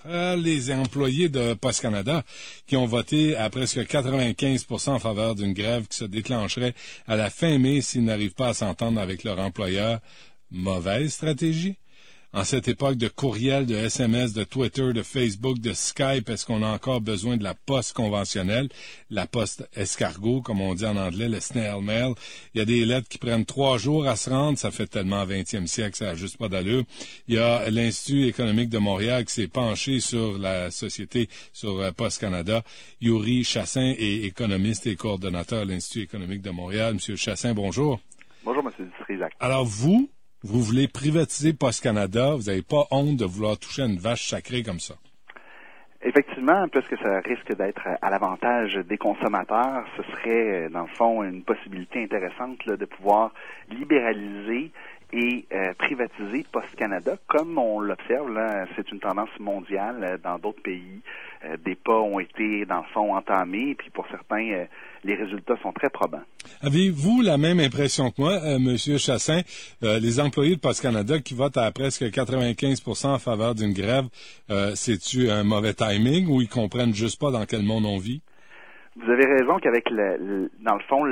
les employés de Post Canada qui ont voté à presque 95% en faveur d'une grève qui se déclencherait à la fin mai s'ils n'arrivent pas à s'entendre avec leur employeur. Mauvaise stratégie? En cette époque de courriel, de SMS, de Twitter, de Facebook, de Skype, est-ce qu'on a encore besoin de la poste conventionnelle, la poste escargot, comme on dit en anglais, le snail mail? Il y a des lettres qui prennent 3 jours à se rendre, ça fait tellement 20e siècle, ça n'a juste pas d'allure. Il y a l'Institut économique de Montréal qui s'est penché sur la société, sur Post Canada. Yuri Chassin est économiste et coordonnateur à l'Institut économique de Montréal. Monsieur Chassin, bonjour. Bonjour, Monsieur Dutrisac. Alors vous voulez privatiser Post Canada, vous n'avez pas honte de vouloir toucher à une vache sacrée comme ça? Effectivement, puisque ça risque d'être à l'avantage des consommateurs, ce serait, dans le fond, une possibilité intéressante là, de pouvoir libéraliser et privatiser Post Canada, comme on l'observe, là, c'est une tendance mondiale dans d'autres pays. Des pas ont été, dans le fond, entamés, puis pour certains, les résultats sont très probants. Avez-vous la même impression que moi, Monsieur Chassin, les employés de Post Canada qui votent à presque 95% en faveur d'une grève, c'est-tu un mauvais timing ou ils comprennent juste pas dans quel monde on vit? Vous avez raison qu'avec dans le fond,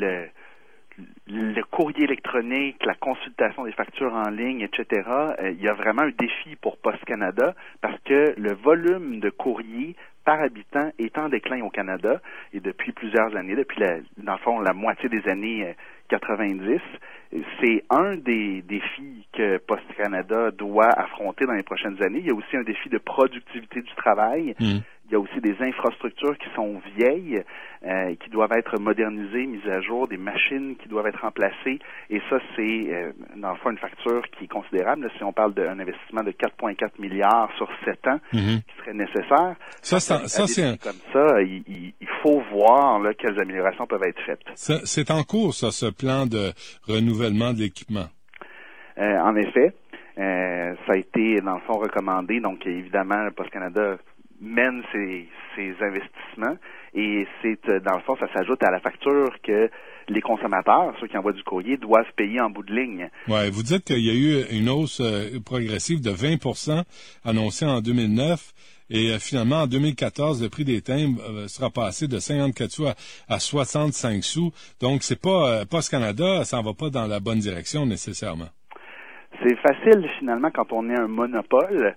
le courrier électronique, la consultation des factures en ligne, etc., il y a vraiment un défi pour Post Canada parce que le volume de courrier par habitant est en déclin au Canada et depuis plusieurs années, depuis dans le fond la moitié des années 90. C'est un des défis que Post Canada doit affronter dans les prochaines années. Il y a aussi un défi de productivité du travail. Il y a aussi des infrastructures qui sont vieilles, qui doivent être modernisées, mises à jour, des machines qui doivent être remplacées. Et ça, c'est, dans le fond, une facture qui est considérable. Là, si on parle d'un investissement de 4,4 milliards sur 7 ans, qui serait nécessaire. Ça, c'est comme ça, il faut voir là, quelles améliorations peuvent être faites. C'est en cours, ça, ce plan de renouvellement de l'équipement. En effet, ça a été, dans le fond, recommandé. Donc, évidemment, Post Canada mène ses investissements et c'est, dans le fond, ça s'ajoute à la facture que les consommateurs, ceux qui envoient du courrier, doivent payer en bout de ligne. Ouais, vous dites qu'il y a eu une hausse progressive de 20% annoncée en 2009 et finalement en 2014, le prix des timbres sera passé de 54 sous à 65 sous. Donc c'est pas Post Canada, ça en va pas dans la bonne direction nécessairement. C'est facile finalement quand on est un monopole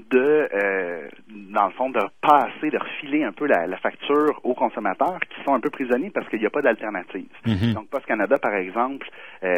dans le fond, de passer, de refiler un peu la facture aux consommateurs qui sont un peu prisonniers parce qu'il n'y a pas d'alternative. Donc, Post Canada, par exemple,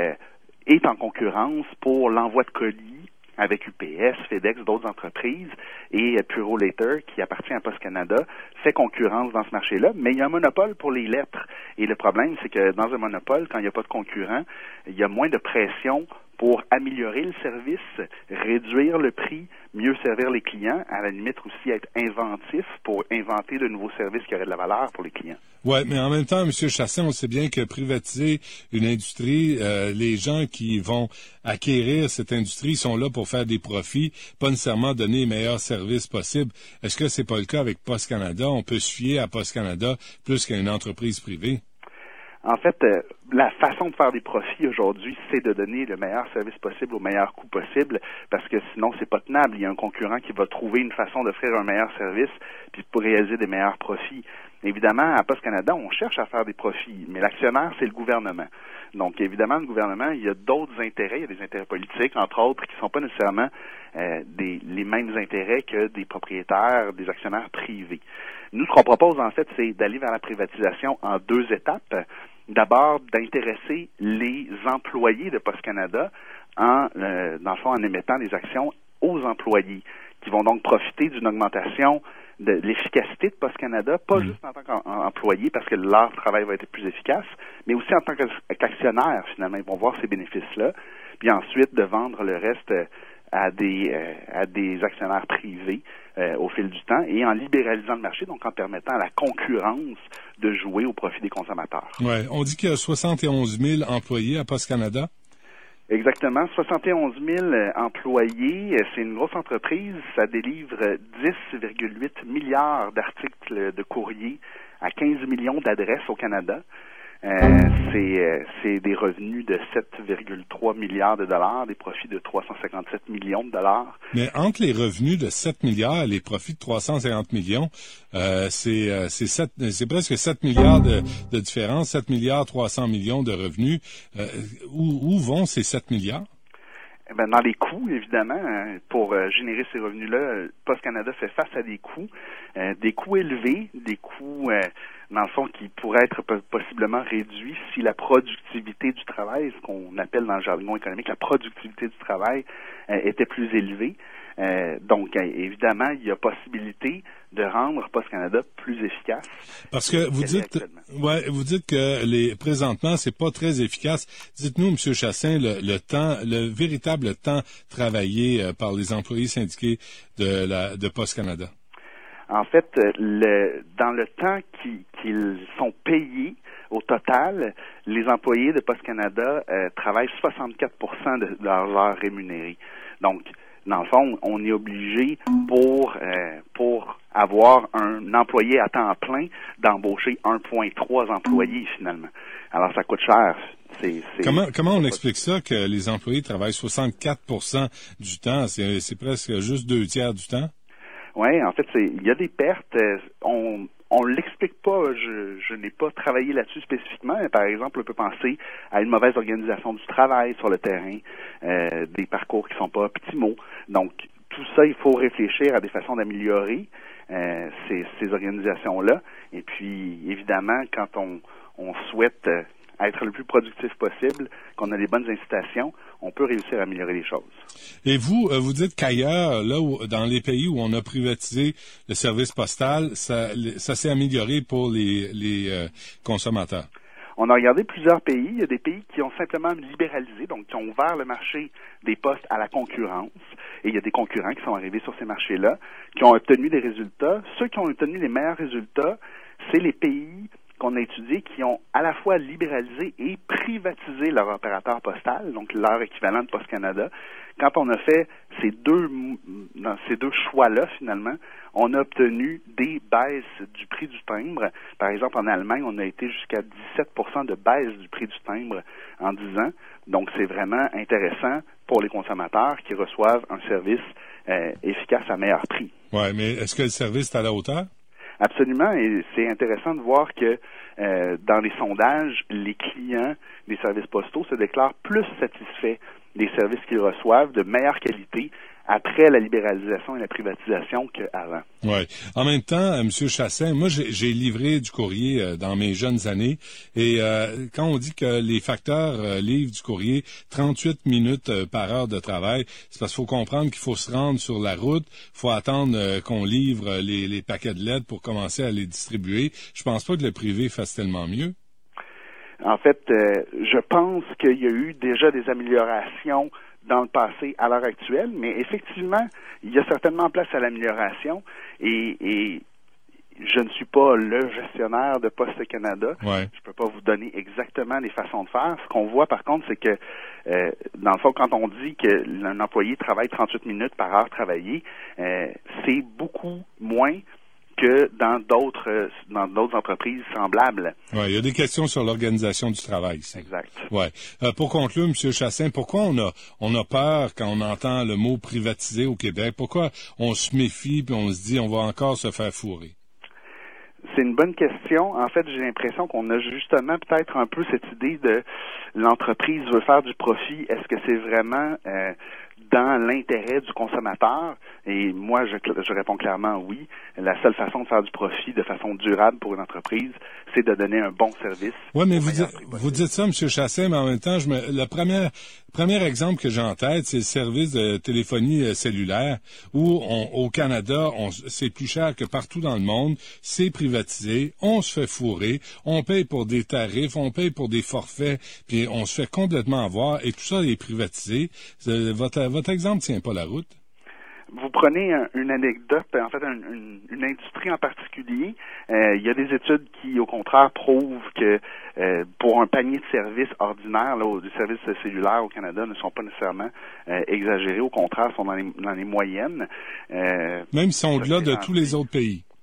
est en concurrence pour l'envoi de colis avec UPS, FedEx, d'autres entreprises, et Purolator, qui appartient à Post Canada, fait concurrence dans ce marché-là, mais il y a un monopole pour les lettres. Et le problème, c'est que dans un monopole, quand il n'y a pas de concurrent, il y a moins de pression pour améliorer le service, réduire le prix, mieux servir les clients, à la limite aussi être inventif pour inventer de nouveaux services qui auraient de la valeur pour les clients. Oui, mais en même temps, M. Chassin, on sait bien que privatiser une industrie, les gens qui vont acquérir cette industrie sont là pour faire des profits, pas nécessairement donner les meilleurs services possibles. Est-ce que c'est pas le cas avec Post Canada? On peut se fier à Post Canada plus qu'à une entreprise privée? En fait, la façon de faire des profits aujourd'hui, c'est de donner le meilleur service possible au meilleur coût possible, parce que sinon, c'est pas tenable. Il y a un concurrent qui va trouver une façon d'offrir un meilleur service, puis pour réaliser des meilleurs profits. Évidemment, à Post Canada, on cherche à faire des profits, mais l'actionnaire, c'est le gouvernement. Donc, évidemment, le gouvernement, il y a d'autres intérêts, il y a des intérêts politiques, entre autres, qui ne sont pas nécessairement les mêmes intérêts que des propriétaires, des actionnaires privés. Nous, ce qu'on propose, en fait, c'est d'aller vers la privatisation en 2 étapes. D'abord, d'intéresser les employés de Post Canada dans le fond, en émettant des actions aux employés, qui vont donc profiter d'une augmentation de l'efficacité de Post Canada, pas juste en tant qu'employés, parce que leur travail va être plus efficace, mais aussi en tant qu'actionnaires, finalement. Ils vont voir ces bénéfices-là, puis ensuite de vendre le reste à des actionnaires privés au fil du temps et en libéralisant le marché, donc en permettant à la concurrence de jouer au profit des consommateurs. Ouais, on dit qu'il y a 71 000 employés à Post Canada. Exactement, 71 000 employés. C'est une grosse entreprise. Ça délivre 10,8 milliards d'articles de courrier à 15 millions d'adresses au Canada. C'est des revenus de 7,3 milliards de dollars, des profits de 357 millions de dollars. Mais entre les revenus de 7 milliards et les profits de 350 millions, c'est presque 7 milliards de différence, 7 milliards 300 millions de revenus. Où vont ces 7 milliards? Ben, dans les coûts, évidemment, pour générer ces revenus-là, Post Canada fait face à des coûts élevés, des coûts, dans le fond, qui pourraient être possiblement réduits si la productivité du travail, ce qu'on appelle dans le jargon économique, la productivité du travail, était plus élevée. Donc, évidemment, il y a possibilité de rendre Post Canada plus efficace. Parce que vous dites que présentement, c'est pas très efficace. Dites-nous, M. Chassaing, le véritable temps travaillé par les employés syndiqués de Post Canada. En fait, dans le temps qu'ils sont payés, au total, les employés de Post Canada travaillent 64% de leurs heures rémunérées. Donc, dans le fond, on est obligé pour avoir un employé à temps plein d'embaucher 1,3 employés finalement. Alors ça coûte cher. Comment on explique ça que les employés travaillent 64% du temps? C'est presque juste 2/3 du temps? Oui, en fait, il y a des pertes. On l'explique pas. Je n'ai pas travaillé là-dessus spécifiquement. Mais par exemple, on peut penser à une mauvaise organisation du travail sur le terrain, des parcours qui sont pas optimaux. Donc, tout ça, il faut réfléchir à des façons d'améliorer ces organisations-là. Et puis, évidemment, quand on souhaite être le plus productif possible, qu'on a les bonnes incitations, on peut réussir à améliorer les choses. Et vous dites qu'ailleurs, dans les pays où on a privatisé le service postal, ça s'est amélioré pour les consommateurs. On a regardé plusieurs pays. Il y a des pays qui ont simplement libéralisé, donc qui ont ouvert le marché des postes à la concurrence. Et il y a des concurrents qui sont arrivés sur ces marchés-là, qui ont obtenu des résultats. Ceux qui ont obtenu les meilleurs résultats, c'est les pays qu'on a étudiés qui ont à la fois libéralisé et privatisé leur opérateur postal, donc leur équivalent de Post Canada. Quand on a fait ces deux choix-là, finalement, on a obtenu des baisses du prix du timbre. Par exemple, en Allemagne, on a été jusqu'à 17% de baisse du prix du timbre en 10 ans. Donc, c'est vraiment intéressant pour les consommateurs qui reçoivent un service efficace à meilleur prix. Oui, mais est-ce que le service est à la hauteur? Absolument, et c'est intéressant de voir que dans les sondages, les clients des services postaux se déclarent plus satisfaits des services qu'ils reçoivent, de meilleure qualité, après la libéralisation et la privatisation qu'avant. Oui. En même temps, M. Chassaing, moi, j'ai livré du courrier dans mes jeunes années, et quand on dit que les facteurs livrent du courrier 38 minutes par heure de travail, c'est parce qu'il faut comprendre qu'il faut se rendre sur la route, il faut attendre qu'on livre les paquets de lettres pour commencer à les distribuer. Je pense pas que le privé fasse tellement mieux. En fait, je pense qu'il y a eu déjà des améliorations dans le passé à l'heure actuelle, mais effectivement, il y a certainement place à l'amélioration et je ne suis pas le gestionnaire de Poste Canada. Ouais. Je peux pas vous donner exactement les façons de faire. Ce qu'on voit par contre, c'est que dans le fond, quand on dit qu'un employé travaille 38 minutes par heure travaillée, c'est beaucoup moins que dans d'autres entreprises semblables. Oui, il y a des questions sur l'organisation du travail ici. Exact. Ouais. Pour conclure, M. Chassaing, pourquoi on a peur quand on entend le mot privatisé au Québec? Pourquoi on se méfie puis on se dit on va encore se faire fourrer? C'est une bonne question. En fait, j'ai l'impression qu'on a justement peut-être un peu cette idée de l'entreprise veut faire du profit. Est-ce que c'est vraiment dans l'intérêt du consommateur? Et moi, je réponds clairement oui. La seule façon de faire du profit de façon durable pour une entreprise, c'est de donner un bon service. Oui, mais vous dites ça, M. Chassaing, mais en même temps, le premier exemple que j'ai en tête, c'est le service de téléphonie cellulaire, où au Canada, c'est plus cher que partout dans le monde, c'est privatisé, on se fait fourrer, on paye pour des tarifs, on paye pour des forfaits, puis on se fait complètement avoir, et tout ça est privatisé. Votre exemple tient pas la route. Vous prenez une anecdote, en fait une industrie en particulier. Il y a des études qui, au contraire, prouvent que pour un panier de services ordinaires, les services cellulaires au Canada ne sont pas nécessairement exagérés. Au contraire, sont dans les moyennes. Même si sont au-delà de tous les autres pays.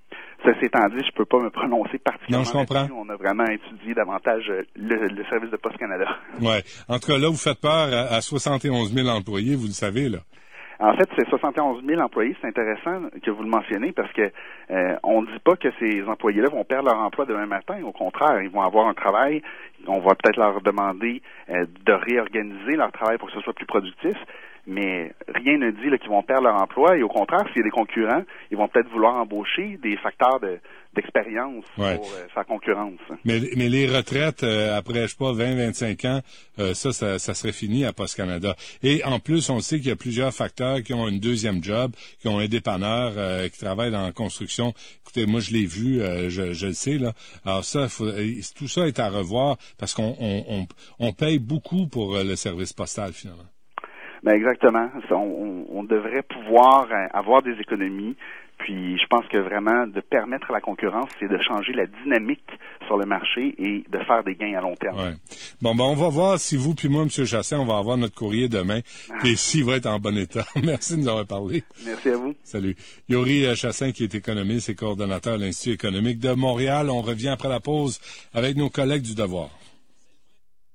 Ceci étant dit, je peux pas me prononcer particulièrement. Non, je comprends. Là-dessus. On a vraiment étudié davantage le service de Poste Canada. Ouais. En tout cas, là, vous faites peur à 71 000 employés, vous le savez, là. En fait, c'est 71 000 employés. C'est intéressant que vous le mentionnez parce que on ne dit pas que ces employés-là vont perdre leur emploi demain matin. Au contraire, ils vont avoir un travail. On va peut-être leur demander de réorganiser leur travail pour que ce soit plus productif. Mais rien ne dit qu'ils vont perdre leur emploi. Et au contraire, s'il y a des concurrents, ils vont peut-être vouloir embaucher des facteurs d'expérience pour faire concurrence. Mais les retraites, après, je sais pas, 20-25 ans, ça serait fini à Poste Canada. Et en plus, on sait qu'il y a plusieurs facteurs qui ont une deuxième job, qui ont un dépanneur, qui travaillent dans la construction. Écoutez, moi, je l'ai vu, je le sais, là. Alors ça, tout ça est à revoir parce qu'on paye beaucoup pour le service postal, finalement. Ben exactement. On devrait pouvoir avoir des économies. Puis je pense que vraiment de permettre à la concurrence, c'est de changer la dynamique sur le marché et de faire des gains à long terme. Ouais. Bon, ben on va voir si vous puis moi, M. Chassin, on va avoir notre courrier demain et s'il va être en bon état. Merci de nous avoir parlé. Merci à vous. Salut. Yori Chassin, qui est économiste et coordonnateur de l'Institut économique de Montréal. On revient après la pause avec nos collègues du Devoir.